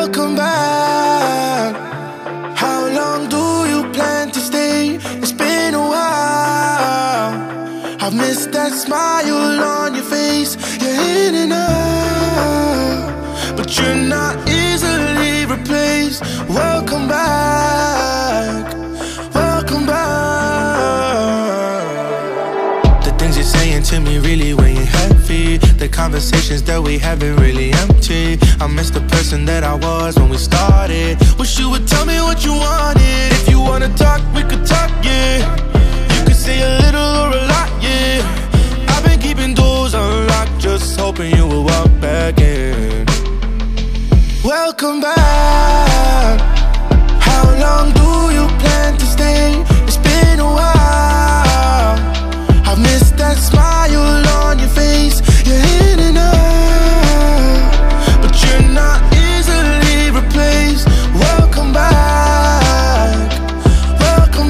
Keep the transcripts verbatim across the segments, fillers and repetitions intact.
Welcome back. How long do you plan to stay? It's been a while. I've missed that smile on your face. You're in and out, but you're not easily replaced. Welcome back. Welcome back. The things you're saying to me really weighing heavy. The conversations that we having really empty. I miss the person that I was when we started. Wish you would tell me what you wanted. If you wanna talk, we could talk, yeah. You could say a little or a lot, yeah. I've been keeping doors unlocked, just hoping you will walk back in. Welcome back. How long do you plan to stay? It's been a while. I've missed that smile on your face. You're in and out, but you're not easily replaced. Welcome back. Welcome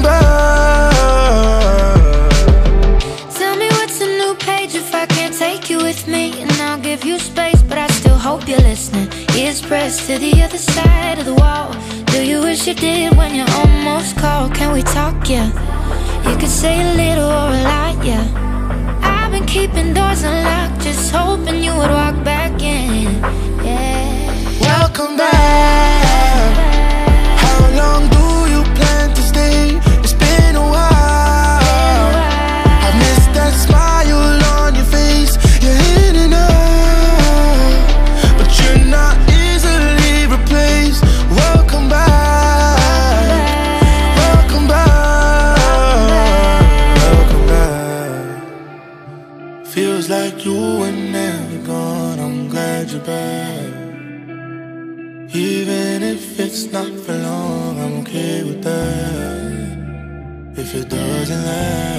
back. Tell me what's a new page if I can't take you with me. And I'll give you space, but I still hope you're listening. Ears pressed to the other side of the wall. Do you wish you did when you almost called? Can we talk, yeah? You could say a little or a lot, yeah. I've been keeping doors unlocked, just hoping you would walk back in, yeah. Welcome back. How long do you plan to stay? It's been a while. I've missed that smile on your face. You're in and out, but you're not easily replaced. Welcome back. Welcome back. Welcome back. Feels like you were never gone. I'm glad you're back. Even if it's not for long, I'm okay with that. If it doesn't last